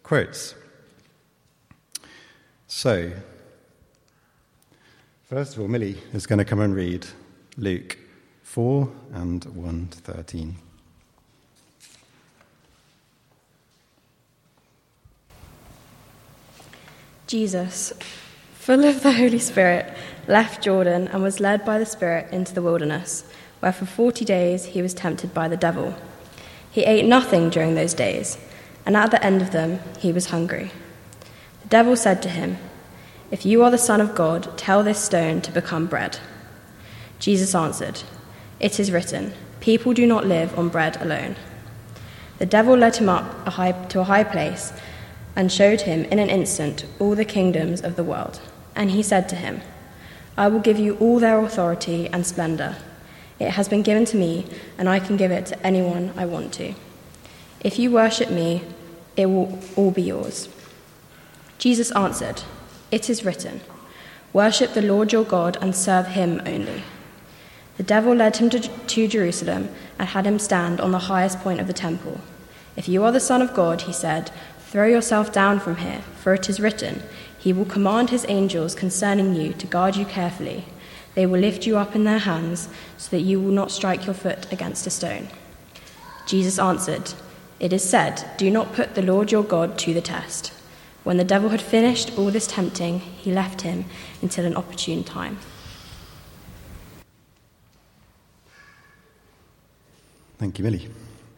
quotes. So, first of all, Millie is going to come and read Luke 4 and 1 to 13. Jesus, full of the Holy Spirit, left Jordan and was led by the Spirit into the wilderness, where for 40 days he was tempted by the devil. He ate nothing during those days, and at the end of them he was hungry. The devil said to him, "If you are the Son of God, tell this stone to become bread." Jesus answered, "It is written, people do not live on bread alone." The devil led him up to a high place and showed him in an instant all the kingdoms of the world. And he said to him, "I will give you all their authority and splendor. It has been given to me, and I can give it to anyone I want to. If you worship me, it will all be yours." Jesus answered, "It is written, worship the Lord your God and serve him only." The devil led him to Jerusalem and had him stand on the highest point of the temple. "If you are the Son of God," he said, "throw yourself down from here, for it is written, he will command his angels concerning you to guard you carefully. They will lift you up in their hands so that you will not strike your foot against a stone." Jesus answered, "It is said, do not put the Lord your God to the test." When the devil had finished all this tempting, he left him until an opportune time. Thank you, Millie.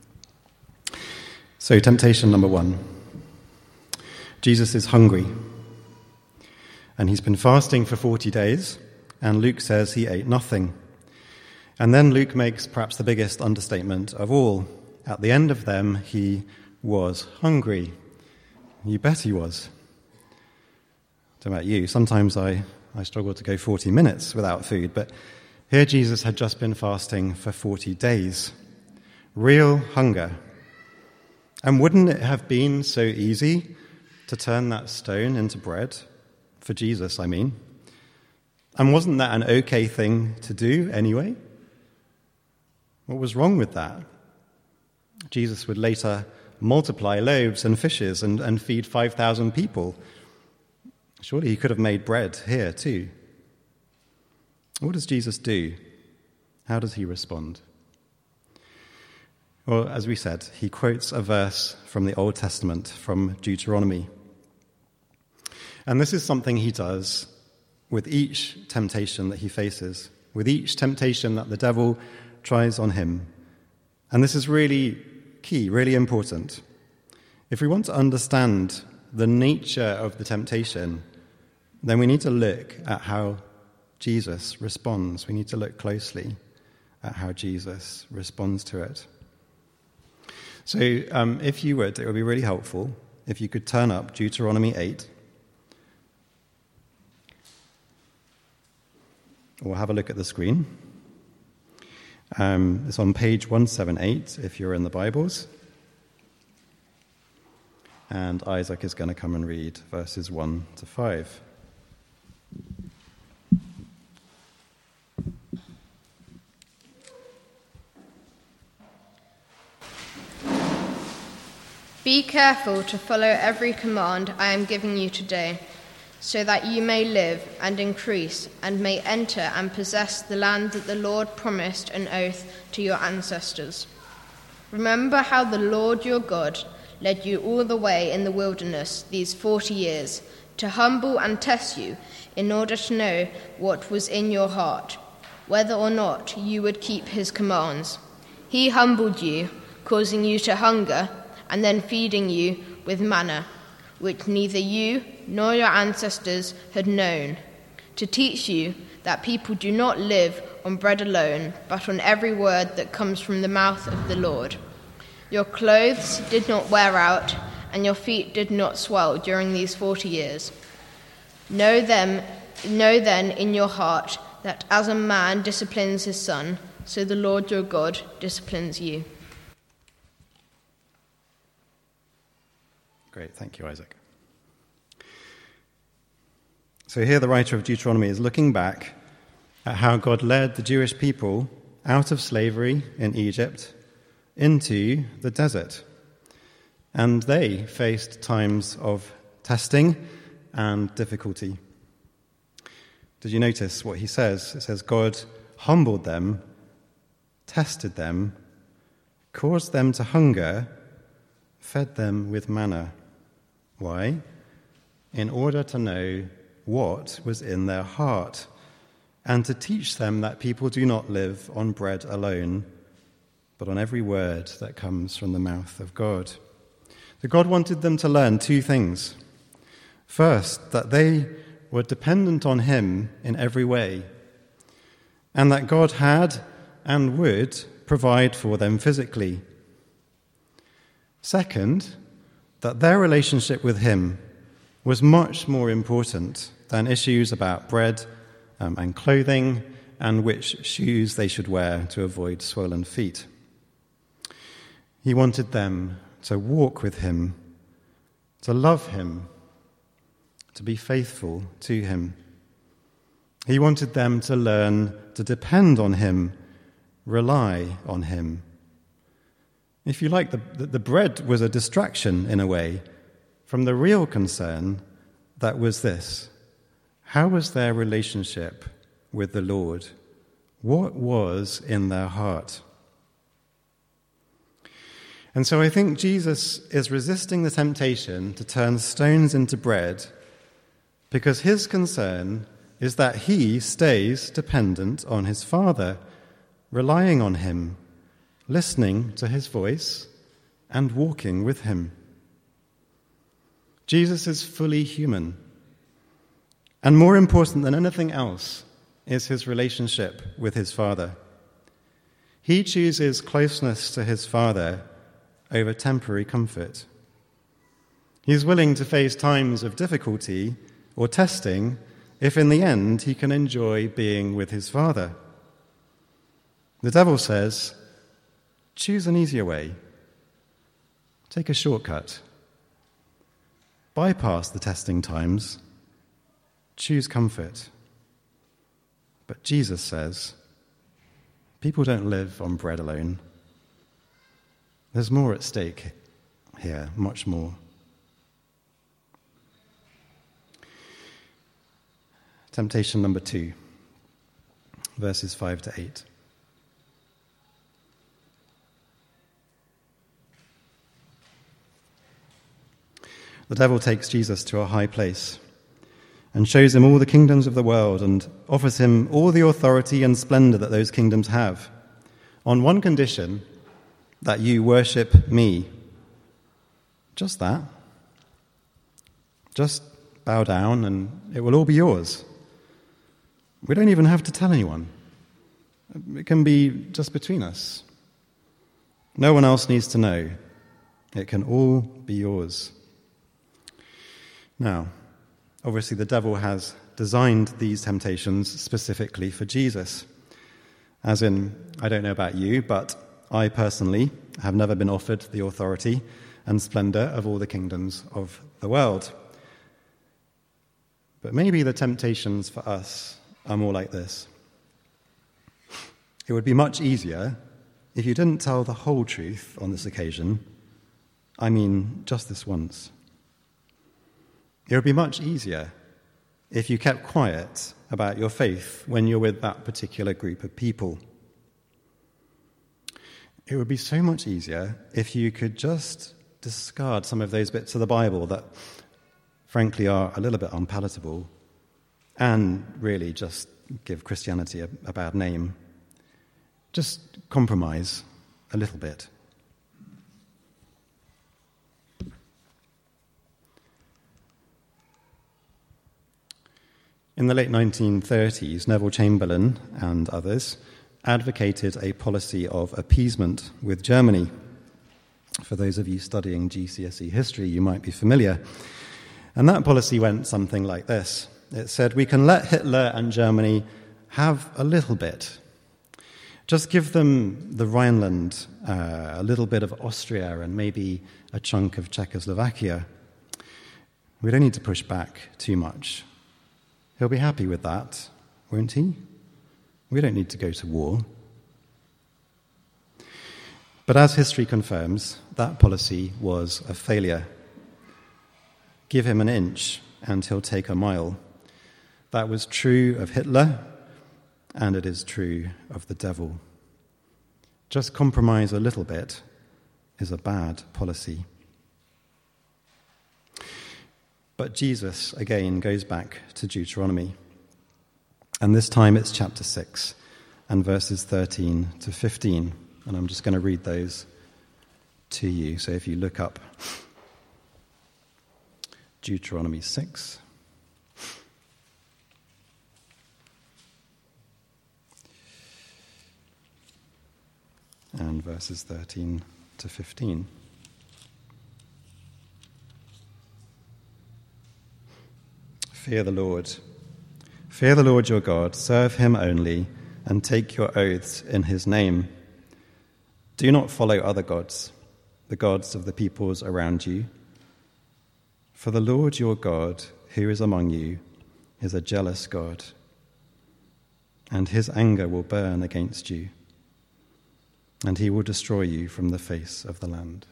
So, temptation number 1. Jesus is hungry, and he's been fasting for 40 days, and Luke says he ate nothing. And then Luke makes perhaps the biggest understatement of all. At the end of them, he was hungry. You bet he was. I don't know about you, sometimes I struggle to go 40 minutes without food, but here Jesus had just been fasting for 40 days. Real hunger. And wouldn't it have been so easy to turn that stone into bread? For Jesus, I mean. And wasn't that an okay thing to do anyway? What was wrong with that? Jesus would later multiply loaves and fishes and feed 5,000 people. Surely he could have made bread here too. What does Jesus do? How does he respond? Well, as we said, he quotes a verse from the Old Testament, from Deuteronomy. And this is something he does with each temptation that he faces, with each temptation that the devil tries on him. And this is really key, really important. If we want to understand the nature of the temptation, then we need to look at how Jesus responds. We need to look closely at how Jesus responds to it. So if you would, it would be really helpful if you could turn up Deuteronomy 8, or have a look at the screen. It's on page 178 if you're in the Bibles. And Isaac is going to come and read verses 1 to 5. Be careful to follow every command I am giving you today, so that you may live and increase and may enter and possess the land that the Lord promised an oath to your ancestors. Remember how the Lord your God led you all the way in the wilderness these 40 years, to humble and test you in order to know what was in your heart, whether or not you would keep his commands. He humbled you, causing you to hunger, and then feeding you with manna, which neither you nor your ancestors had known, to teach you that people do not live on bread alone, but on every word that comes from the mouth of the Lord. Your clothes did not wear out, and your feet did not swell during these 40 years. Know then in your heart that as a man disciplines his son, so the Lord your God disciplines you. Great, thank you, Isaac. So here the writer of Deuteronomy is looking back at how God led the Jewish people out of slavery in Egypt into the desert. and they faced times of testing and difficulty. Did you notice what he says? It says God humbled them, tested them, caused them to hunger, fed them with manna. Why? In order to know what was in their heart, and to teach them that people do not live on bread alone, but on every word that comes from the mouth of God. So God wanted them to learn two things. First, that they were dependent on him in every way, and that God had and would provide for them physically. Second, that their relationship with him was much more important than issues about bread and clothing and which shoes they should wear to avoid swollen feet. He wanted them to walk with him, to love him, to be faithful to him. He wanted them to learn to depend on him, rely on him. If you like, the bread was a distraction in a way from the real concern that was this: how was their relationship with the Lord? What was in their heart? And so I think Jesus is resisting the temptation to turn stones into bread because his concern is that he stays dependent on his Father, relying on him, listening to his voice, and walking with him. Jesus is fully human, and more important than anything else is his relationship with his Father. He chooses closeness to his Father over temporary comfort. He's willing to face times of difficulty or testing if in the end he can enjoy being with his Father. The devil says, choose an easier way. Take a shortcut. Bypass the testing times. Choose comfort. But Jesus says, people don't live on bread alone. There's more at stake here, much more. Temptation number 2, verses 5 to 8. The devil takes Jesus to a high place and shows him all the kingdoms of the world and offers him all the authority and splendor that those kingdoms have, on one condition: that you worship me. Just that. Just bow down and it will all be yours. We don't even have to tell anyone. It can be just between us. No one else needs to know. It can all be yours. Now, obviously the devil has designed these temptations specifically for Jesus. As in, I don't know about you, but I personally have never been offered the authority and splendor of all the kingdoms of the world. But maybe the temptations for us are more like this. It would be much easier if you didn't tell the whole truth on this occasion. I mean, just this once. It would be much easier if you kept quiet about your faith when you're with that particular group of people. It would be so much easier if you could just discard some of those bits of the Bible that, frankly, are a little bit unpalatable and really just give Christianity a bad name. Just compromise a little bit. In the late 1930s, Neville Chamberlain and others advocated a policy of appeasement with Germany. For those of you studying GCSE history, you might be familiar. And that policy went something like this. It said, we can let Hitler and Germany have a little bit. Just give them the Rhineland, a little bit of Austria, and maybe a chunk of Czechoslovakia. We don't need to push back too much. He'll be happy with that, won't he? We don't need to go to war. But as history confirms, that policy was a failure. Give him an inch and he'll take a mile. That was true of Hitler, and it is true of the devil. Just compromise a little bit is a bad policy. But Jesus, again, goes back to Deuteronomy. And this time it's chapter 6 and verses 13 to 15. And I'm just going to read those to you. So if you look up Deuteronomy 6. And verses 13 to 15. Fear the Lord. Fear the Lord your God, serve him only, and take your oaths in his name. Do not follow other gods, the gods of the peoples around you. For the Lord your God, who is among you, is a jealous God, and his anger will burn against you, and he will destroy you from the face of the land.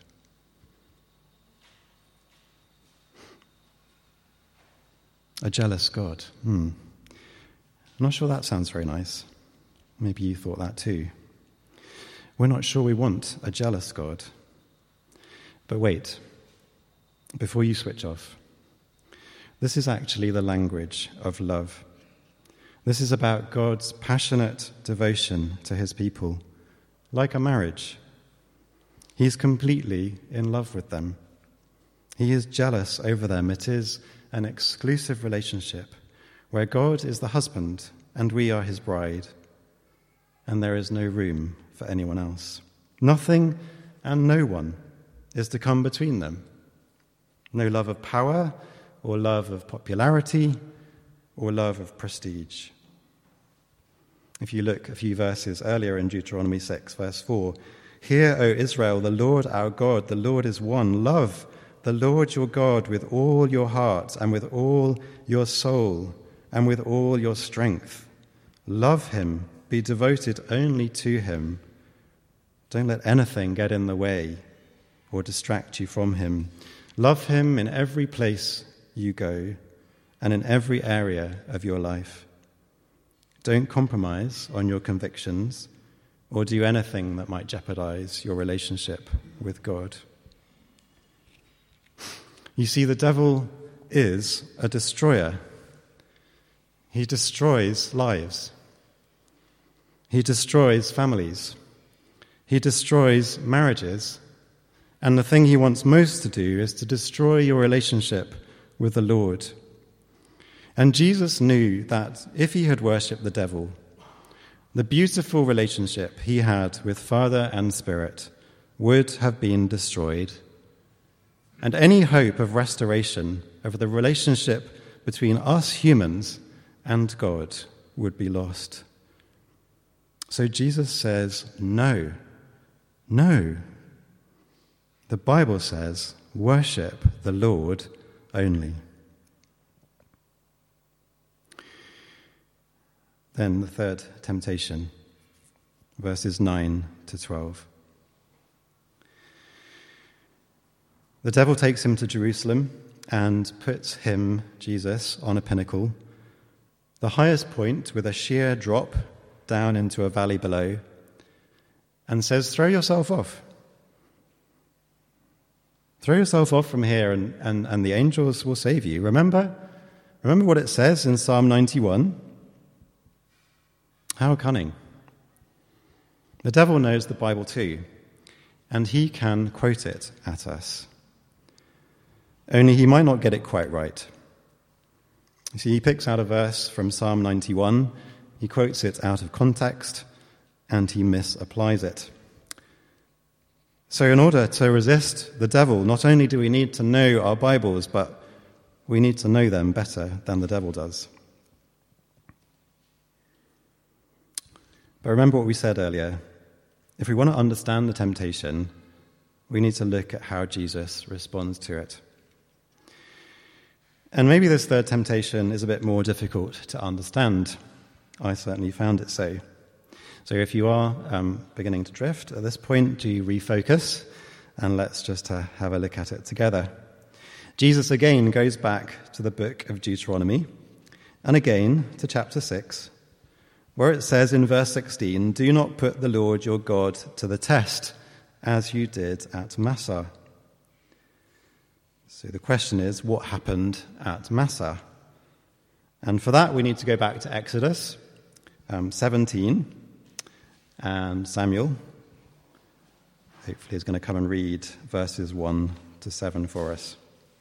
A jealous God. I'm not sure that sounds very nice. Maybe you thought that too. We're not sure we want a jealous God. But wait, before you switch off, this is actually the language of love. This is about God's passionate devotion to his people, like a marriage. He's completely in love with them. He is jealous over them. It is an exclusive relationship where God is the husband and we are his bride, and there is no room for anyone else. Nothing and no one is to come between them. No love of power or love of popularity or love of prestige. If you look a few verses earlier in Deuteronomy 6, verse 4, "Hear, O Israel, the Lord our God, the Lord is one. Love the Lord your God with all your heart and with all your soul and with all your strength. Love him, be devoted only to him. Don't let anything get in the way or distract you from him. Love him in every place you go and in every area of your life. Don't compromise on your convictions or do anything that might jeopardize your relationship with God." You see, the devil is a destroyer. He destroys lives. He destroys families. He destroys marriages. And the thing he wants most to do is to destroy your relationship with the Lord. And Jesus knew that if he had worshipped the devil, the beautiful relationship he had with Father and Spirit would have been destroyed. And any hope of restoration of the relationship between us humans and God would be lost. So Jesus says, no. The Bible says, worship the Lord only. Then the third temptation, verses 9 to 12. The devil takes him to Jerusalem and puts him, Jesus, on a pinnacle, the highest point with a sheer drop down into a valley below, and says, throw yourself off. Throw yourself off from here and the angels will save you. Remember what it says in Psalm 91? How cunning. The devil knows the Bible too, and he can quote it at us. Only he might not get it quite right. You see, he picks out a verse from Psalm 91, he quotes it out of context, and he misapplies it. So in order to resist the devil, not only do we need to know our Bibles, but we need to know them better than the devil does. But remember what we said earlier. If we want to understand the temptation, we need to look at how Jesus responds to it. And maybe this third temptation is a bit more difficult to understand. I certainly found it so. So if you are beginning to drift at this point, do refocus and let's just have a look at it together. Jesus again goes back to the book of Deuteronomy, and again to chapter 6, where it says in verse 16, "Do not put the Lord your God to the test, as you did at Massah." So the question is, what happened at Massah? And for that, we need to go back to Exodus 17, and Samuel hopefully is going to come and read verses 1 to 7 for us.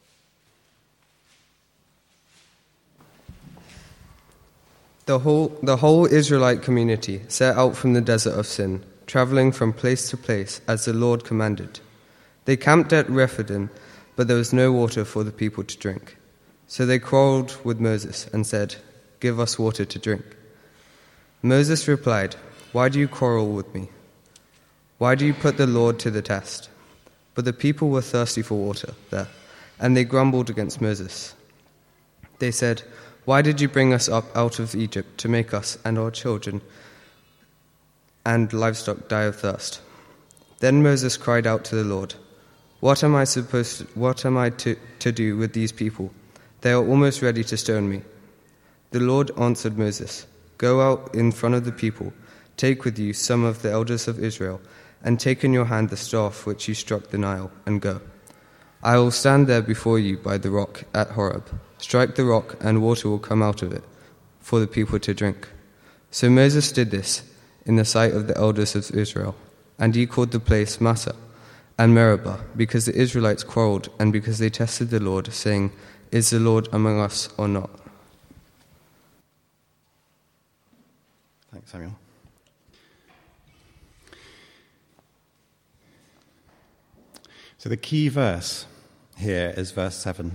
The whole Israelite community set out from the desert of Sin, traveling from place to place as the Lord commanded. They camped at Rephidim, but there was no water for the people to drink. So they quarreled with Moses and said, "Give us water to drink." Moses replied, "Why do you quarrel with me? Why do you put the Lord to the test?" But the people were thirsty for water there, and they grumbled against Moses. They said, "Why did you bring us up out of Egypt to make us and our children and livestock die of thirst?" Then Moses cried out to the Lord, What am I to do with these people? They are almost ready to stone me." The Lord answered Moses, "Go out in front of the people, take with you some of the elders of Israel, and take in your hand the staff which you struck the Nile, and go. I will stand there before you by the rock at Horeb. Strike the rock, and water will come out of it for the people to drink." So Moses did this in the sight of the elders of Israel, and he called the place Massah and Meribah, because the Israelites quarreled and because they tested the Lord, saying, "Is the Lord among us or not?" Thanks, Samuel. So the key verse here is verse 7.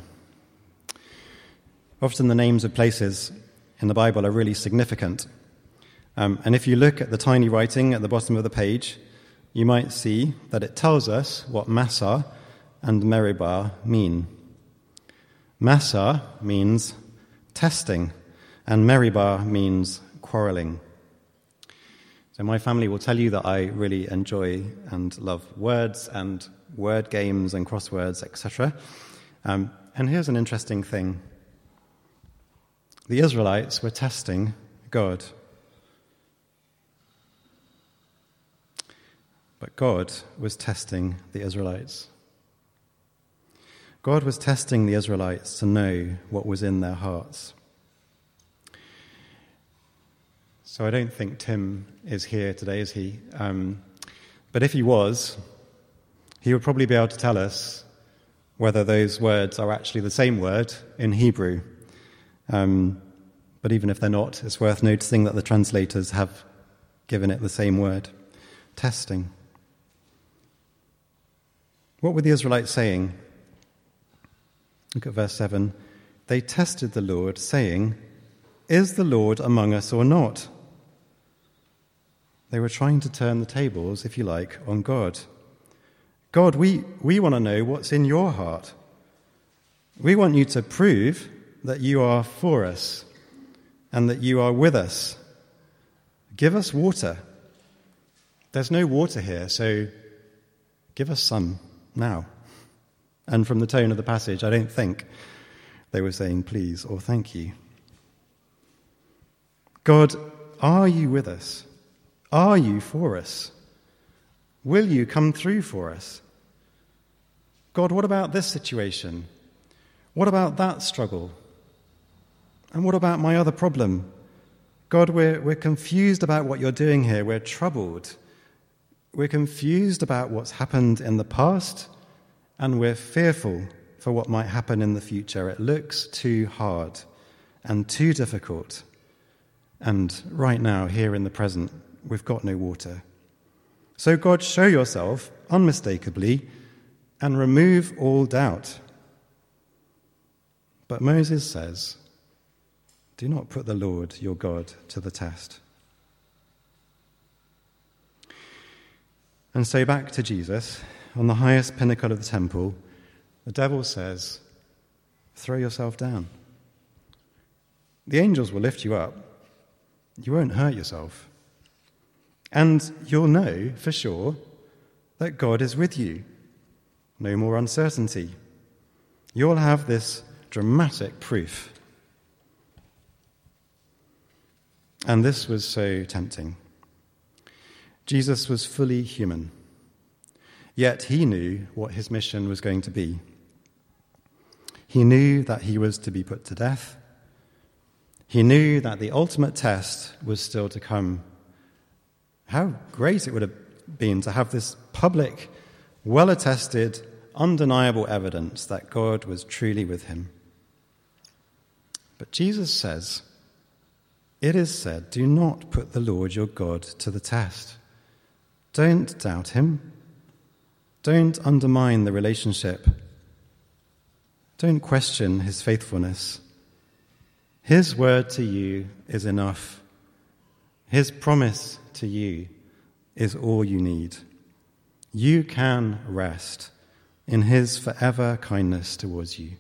Often the names of places in the Bible are really significant. And if you look at the tiny writing at the bottom of the page, you might see that it tells us what Massah and Meribah mean. Massah means testing, and Meribah means quarrelling. So my family will tell you that I really enjoy and love words and word games and crosswords, etc. And here's an interesting thing. The Israelites were testing God. But God was testing the Israelites. God was testing the Israelites to know what was in their hearts. So I don't think Tim is here today, is he? But if he was, he would probably be able to tell us whether those words are actually the same word in Hebrew. But even if they're not, it's worth noticing that the translators have given it the same word, testing. What were the Israelites saying? Look at verse 7. They tested the Lord, saying, "Is the Lord among us or not?" They were trying to turn the tables, if you like, on God. God, we want to know what's in your heart. We want you to prove that you are for us and that you are with us. Give us water. There's no water here, so give us some now. And from the tone of the passage, I don't think they were saying please or thank you. God, are you with us? Are you for us? Will you come through for us? God, what about this situation? What about that struggle? And what about my other problem? God, we're confused about what you're doing here. We're troubled. We're confused about what's happened in the past, and we're fearful for what might happen in the future. It looks too hard and too difficult. And right now, here in the present, we've got no water. So God, show yourself unmistakably and remove all doubt. But Moses says, do not put the Lord your God to the test. And so back to Jesus, on the highest pinnacle of the temple, the devil says, throw yourself down. The angels will lift you up. You won't hurt yourself. And you'll know for sure that God is with you. no more uncertainty. You'll have this dramatic proof. And this was so tempting. Jesus was fully human, yet he knew what his mission was going to be. He knew that he was to be put to death. He knew that the ultimate test was still to come. How great it would have been to have this public, well-attested, undeniable evidence that God was truly with him. But Jesus says, "It is said, do not put the Lord your God to the test." Don't doubt him. Don't undermine the relationship. Don't question his faithfulness. His word to you is enough. His promise to you is all you need. You can rest in his forever kindness towards you.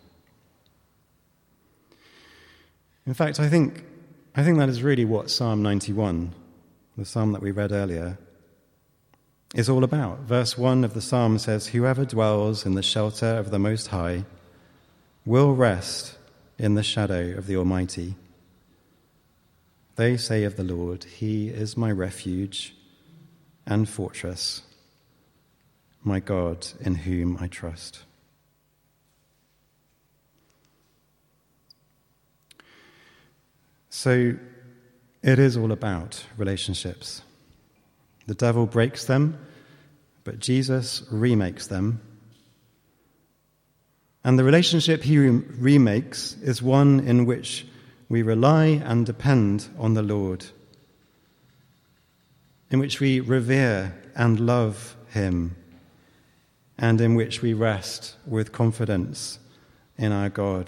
In fact, I think that is really what Psalm 91, the psalm that we read earlier, is all about. Verse 1 of the psalm says, "Whoever dwells in the shelter of the Most High will rest in the shadow of the Almighty. They say of the Lord, He is my refuge and fortress, my God in whom I trust." So it is all about relationships. The devil breaks them, but Jesus remakes them. And the relationship he remakes is one in which we rely and depend on the Lord, in which we revere and love him, and in which we rest with confidence in our God.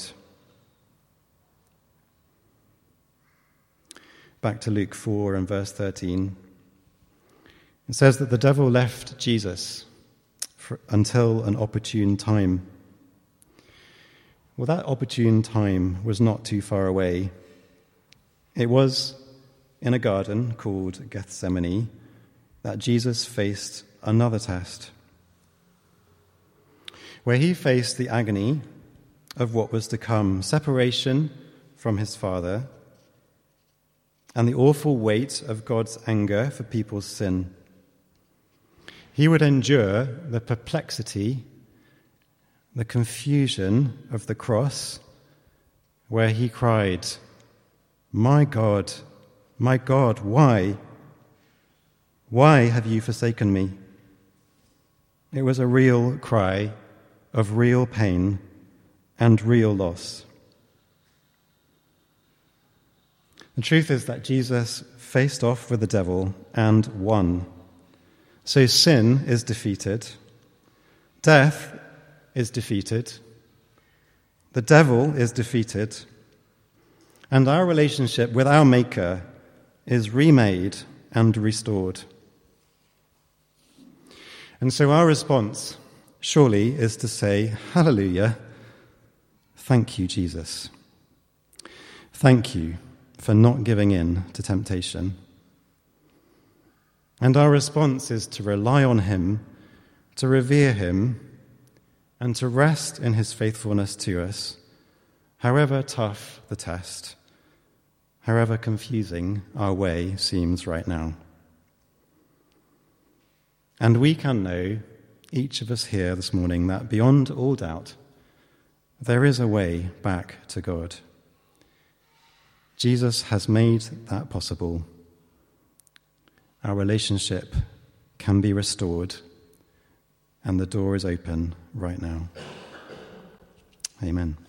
Back to Luke 4 and verse 13. It says that the devil left Jesus until an opportune time. Well, that opportune time was not too far away. It was in a garden called Gethsemane that Jesus faced another test, where he faced the agony of what was to come, separation from his Father, and the awful weight of God's anger for people's sin. He would endure the perplexity, the confusion of the cross, where he cried, my God, why? Why have you forsaken me?" It was a real cry of real pain and real loss. The truth is that Jesus faced off with the devil and won. So sin is defeated, death is defeated, the devil is defeated, and our relationship with our Maker is remade and restored. And so our response, surely, is to say, "Hallelujah, thank you, Jesus. Thank you for not giving in to temptation." And our response is to rely on him, to revere him, and to rest in his faithfulness to us, however tough the test, however confusing our way seems right now. And we can know, each of us here this morning, that beyond all doubt, there is a way back to God. Jesus has made that possible. Our relationship can be restored, and the door is open right now. Amen.